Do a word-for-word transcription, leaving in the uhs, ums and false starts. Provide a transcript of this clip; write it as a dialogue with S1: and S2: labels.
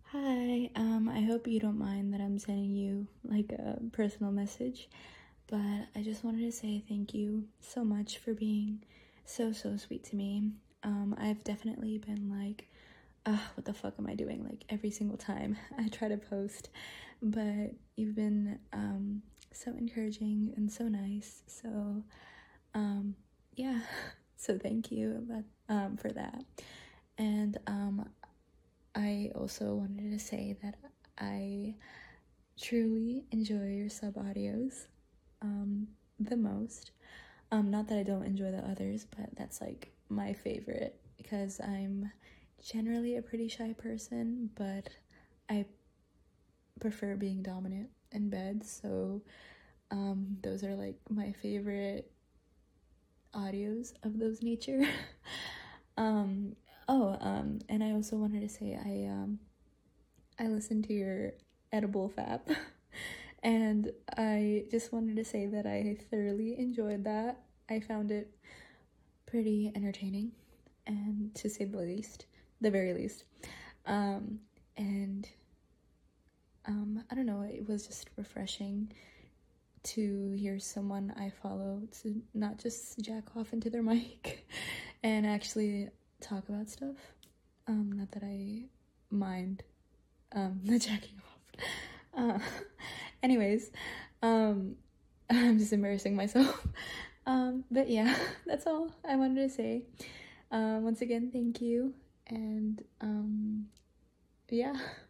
S1: Hi, um, I hope you don't mind that I'm sending you like a personal message, but I just wanted to say thank you so much for being so, so sweet to me. Um, I've definitely been like, uh, what the fuck am I doing? Like every single time I try to post, but you've been, um, so encouraging and so nice. So, um, yeah, so thank you about, um, for that. And, um, I also wanted to say that I truly enjoy your sub audios um, the most. Um, not that I don't enjoy the others, but that's like my favorite because I'm generally a pretty shy person, but I prefer being dominant in bed. So um, those are like my favorite audios of those nature. um, oh, um, and I also wanted to say I um, I listened to your edible fap and I just wanted to say that I thoroughly enjoyed that. I found it pretty entertaining and to say the least, the very least. Um, and um, I don't know, it was just refreshing to hear someone I follow to not just jack off into their mic and actually talk about stuff. Um, not that I mind um, the jacking off. Uh, anyways, um, I'm just embarrassing myself. Um, but yeah, that's all I wanted to say. Um, once again, thank you. And um, yeah.